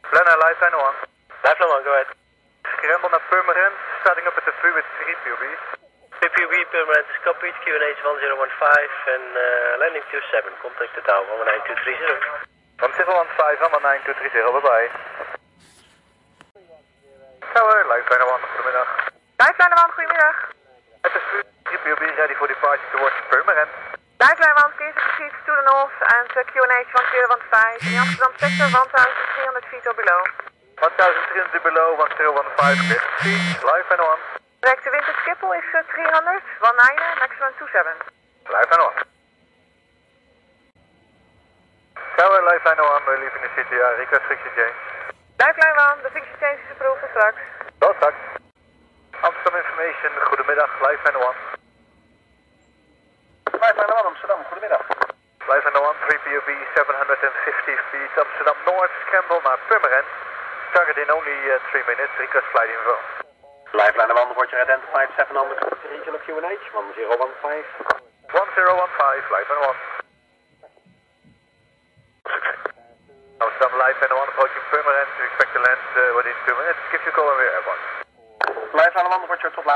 Lena, live line 1. Live line 1, go ahead. Scramble naar Purmerend, starting up at the free with 3 POB. 3 POB, Permanent is copied, QNH 1015 and landing 27, contact the tower 19230. 1015, 19230, bye-bye. Tower, live line 1, goedemiddag. Live line 1, goedemiddag. Het is 3 POB ready for departure towards Purmerend. Live line 1, please proceed to the north and QNH 1015 in the Amsterdam sector 1300 feet or below. 1300 below, 1015, clear to speak, live line 1. Direct to wind at Schiphol is 300, 19, maximum 27. Live line 1. Tower, live line 1, we're leaving the city, request friction change. Live line 1, the friction change is approved for straks. Tot straks. Amsterdam Information, goedemiddag, live line 1. Live line 1, Amsterdam, goedemiddag. Live line 1, 3 POV, 750 feet, Amsterdam North, Scramble naar Purmerend. Target in only 3 minutes, request flight info. Live line 1, Roger, identified 700, regional QNH, 1015. 1015, live line 1. Amsterdam live line 1, approaching Purmerend, we expect to land within 2 minutes. Give you a call when we're airborne. Live line 1, Roger, tot later.